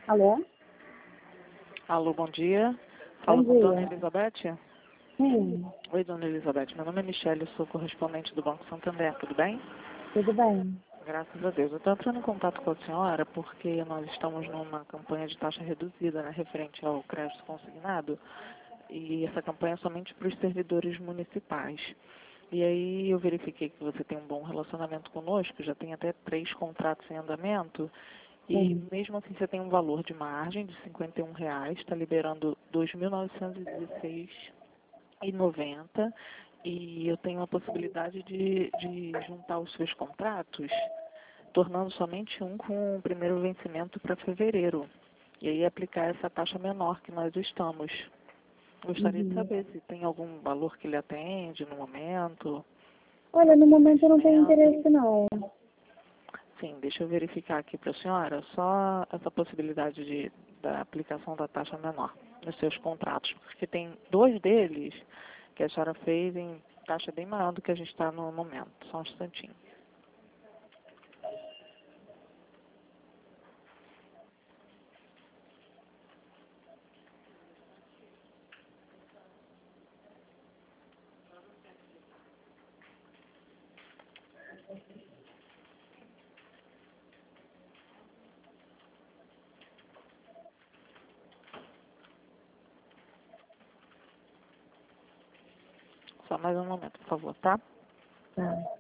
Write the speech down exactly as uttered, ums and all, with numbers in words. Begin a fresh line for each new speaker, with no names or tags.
Alô?
Alô, bom dia.
Bom
Falo com Dona
dia.
Elizabeth.
Sim,
Oi, Dona Elizabeth. Meu nome é Michelle, eu sou correspondente do Banco Santander, tudo bem?
tudo bem.
Graças a Deus. Eu estou entrando em contato com a senhora porque nós estamos numa campanha de taxa reduzida, né, referente ao crédito consignado, e essa campanha é somente para os servidores municipais. E aí eu verifiquei que você tem um bom relacionamento conosco, já tem até três contratos em andamento, e
Sim.
mesmo assim você tem um valor de margem de cinquenta e um reais, está liberando dois mil novecentos e dezesseis reais e noventa centavos, e eu tenho a possibilidade de, de juntar os seus contratos, tornando somente um com o primeiro vencimento para fevereiro, e aí aplicar essa taxa menor que nós estamos. Gostaria de
Uhum.
saber se tem algum valor que lhe atende no momento,
Olha, no
algum
momento eu não tenho
investimento.
interesse não.
Sim, deixa eu verificar aqui para a senhora só essa possibilidade de, da aplicação da taxa menor nos seus contratos, porque tem dois deles que a senhora fez em taxa bem maior do que a gente está no momento. Só um instantinho. Só mais um momento, por favor, tá?
Tá.